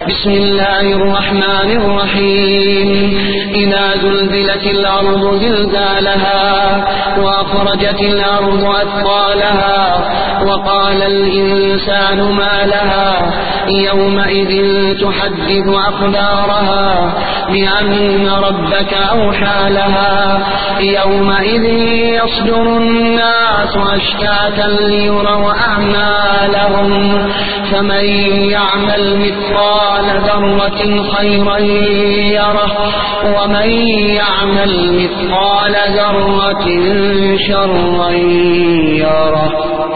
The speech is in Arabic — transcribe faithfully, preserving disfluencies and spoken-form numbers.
بسم الله الرحمن الرحيم إذا زلزلت الأرض زلزالها وأخرجت الأرض أثقالها وقال الإنسان ما لها يومئذ تحدث أخبارها بأن ربك أوحى لها يومئذ يصدر الناس أشتاتا ليروا أعمالهم فمن يعمل مثقال ذرة خيرا يره ومن يعمل مثقال ذرة شرا يره.